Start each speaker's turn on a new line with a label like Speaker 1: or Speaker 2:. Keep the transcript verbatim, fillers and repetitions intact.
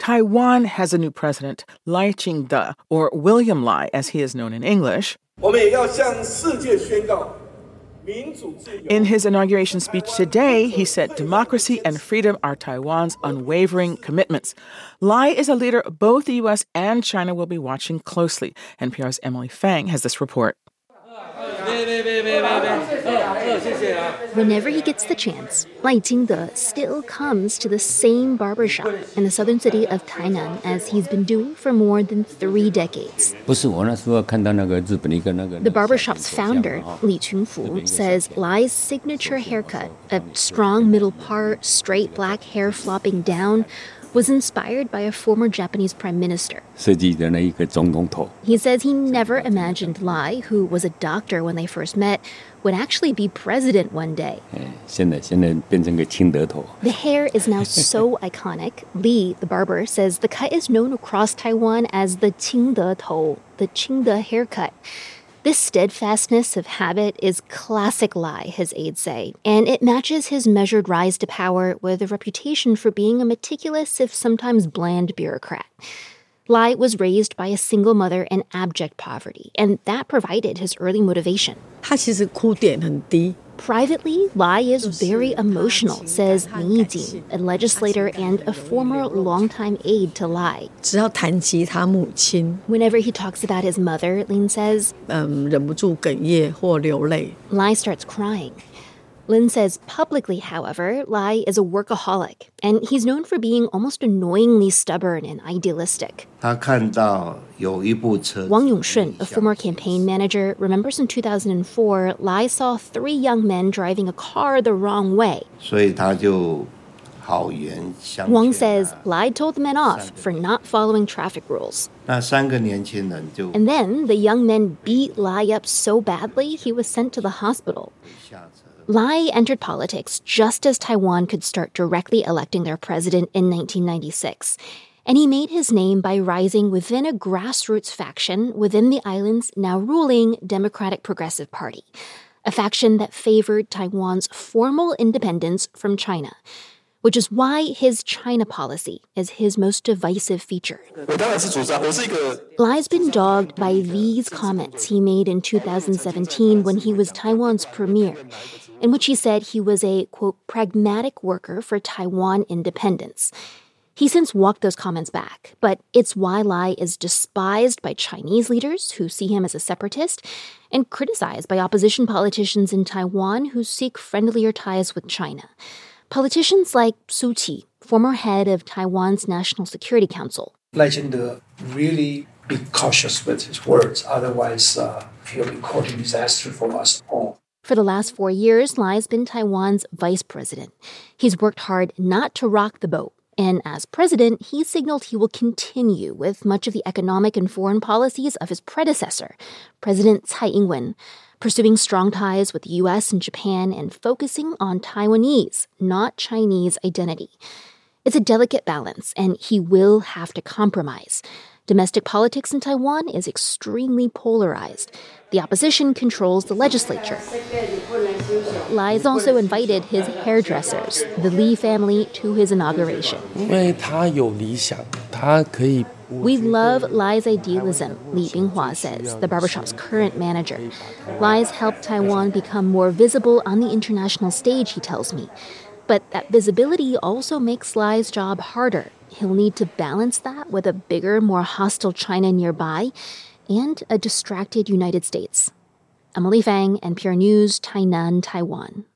Speaker 1: Taiwan has a new president, Lai Ching-te, or William Lai, as he is known in English. In his inauguration speech today, he said democracy and freedom are Taiwan's unwavering commitments. Lai is a leader both the U S and China will be watching closely. N P R's Emily Fang has this report.
Speaker 2: Whenever he gets the chance, Lai Ching-te still comes to the same barbershop in the southern city of Tainan as he's been doing for more than three decades. The barbershop's founder, Li Chunfu, says Lai's signature haircut, a strong middle part, straight black hair flopping down, was inspired by a former Japanese prime minister. He says he never imagined Lai, who was a doctor when they first met, would actually be president one day. The hair is now so iconic. Li, the barber, says the cut is known across Taiwan as the Qingde Tou, the Qingde haircut. This steadfastness of habit is classic Lai, his aides say, and it matches his measured rise to power with a reputation for being a meticulous, if sometimes bland, bureaucrat. Lai was raised by a single mother in abject poverty, and that provided his early motivation. Privately, Lai is very emotional, says Lin Yijing, a legislator and a former longtime aide to Lai. Whenever he talks about his mother, Lin says, Lai starts crying. Lin says publicly, however, Lai is a workaholic, and he's known for being almost annoyingly stubborn and idealistic. Wang Yongshun, a former campaign manager, remembers in two thousand four, Lai saw three young men driving a car the wrong way. Wang says Lai told the men off for not following traffic rules. And then the young men beat Lai up so badly he was sent to the hospital. Lai entered politics just as Taiwan could start directly electing their president in nineteen ninety-six. And he made his name by rising within a grassroots faction within the island's now ruling Democratic Progressive Party, a faction that favored Taiwan's formal independence from China, which is why his China policy is his most divisive feature. Lai's been dogged by these comments he made in two thousand seventeen when he was Taiwan's premier, in which he said he was a, quote, pragmatic worker for Taiwan independence. He since walked those comments back, but it's why Lai is despised by Chinese leaders who see him as a separatist and criticized by opposition politicians in Taiwan who seek friendlier ties with China. Politicians like Suu Kyi, former head of Taiwan's National Security Council.
Speaker 3: Lai Ching-te really be cautious with his words, otherwise uh, he'll be causing disaster for us all.
Speaker 2: For the last four years, Lai's been Taiwan's vice president. He's worked hard not to rock the boat. And as president, he signaled he will continue with much of the economic and foreign policies of his predecessor, President Tsai Ing-wen, pursuing strong ties with the U S and Japan and focusing on Taiwanese, not Chinese identity. It's a delicate balance, and he will have to compromise. Domestic politics in Taiwan is extremely polarized. The opposition controls the legislature. Lai's also invited his hairdressers, the Li family, to his inauguration. We love Lai's idealism, Li Binghua says, the barbershop's current manager. Lai's helped Taiwan become more visible on the international stage, he tells me. But that visibility also makes Lai's job harder. He'll need to balance that with a bigger, more hostile China nearby and a distracted United States. Emily Fang, N P R News, Tainan, Taiwan.